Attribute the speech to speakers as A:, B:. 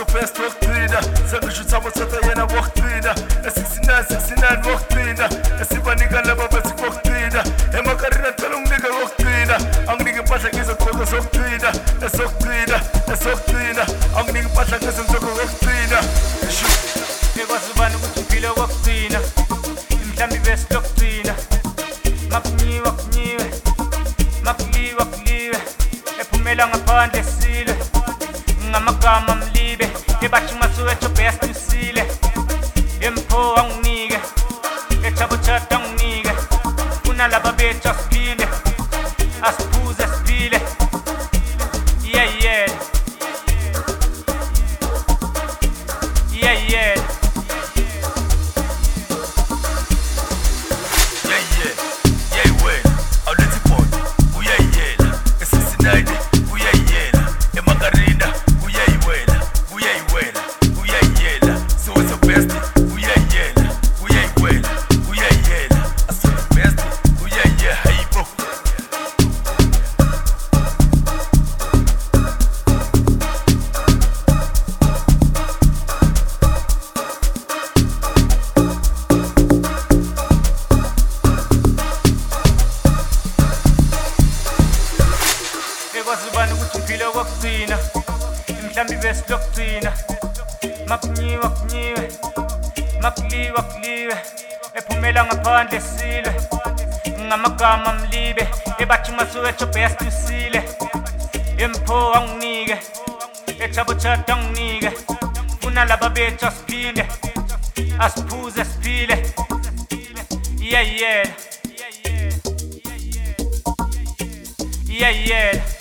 A: best wokugcina sengisho uthabo thatha yena wokugcina e69 wokugcina esibanika laba bethi wokugcina emakarina cela unginike wokugcina anginike impahla ngizogqoka sokugcina esokugcina anginike impahla ngizogqoka wokugcina
B: bekwazi ubani ukuthi uphile wokugcina mhlambi best wokugcina makunyiwe makuliwe ephumela ngaphandle sile ngamagama mlibe ebathi masuwetho best usile empho anginike ethabo chat anginike kunalaba bethu asiphile asiphuze siphile yeah bekwazi ubani ukuthi uphile wokugcina mhlambi best wokugcina makunyiwe makuliwe ephumela ngaphandle sile ngamagama mlibe ebathi masuwetho best usile empho anginike ethabo chat anginike kunalaba bethu asiphile asiphuze siphile yeah